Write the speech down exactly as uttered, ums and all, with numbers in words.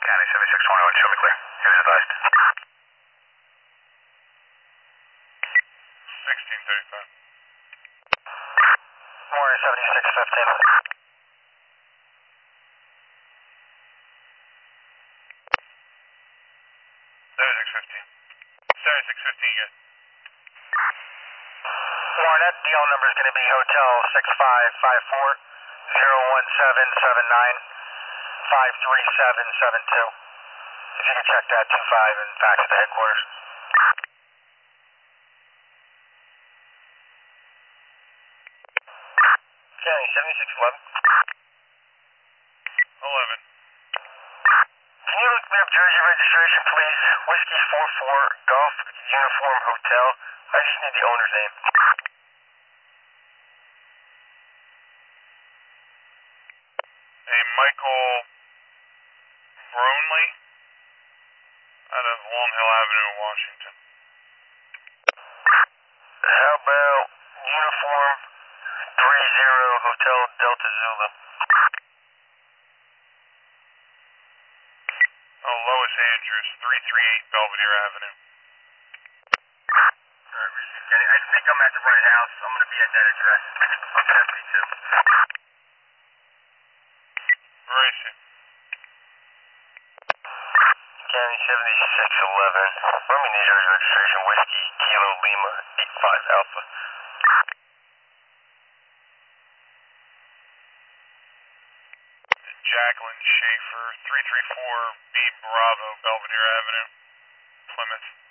County seventy-six twenty-one, show me clear. Here's advised. sixteen thirty-five. Warren seventy-six fifteen. seventy-six fifteen. seventy-six fifteen, yes. Warren, that D L number is going to be Hotel six five five four zero one seven seven nine five three seven seven two. If you can check that, two five and fax it to headquarters. County seventy-six eleven. eleven. Can you look me up Jersey registration, please? Whiskey four four Golf Uniform Hotel. I just need the owner's name. A Michael Bronley out of Long Hill Avenue, Washington. How about Uniform three zero Hotel Delta Zulu? Oh, Lois Andrews, three three eight Belvedere Avenue. Alright, received, Kenny. I think I'm at the right house. I'm going to be at that address. I'm seventy-two. Where is it? County seventy-six eleven. Roman New Jersey registration, Whiskey Kilo Lima eight five Alpha. Jacqueline Schaefer, three three four B Bravo Belvedere Avenue, Plymouth.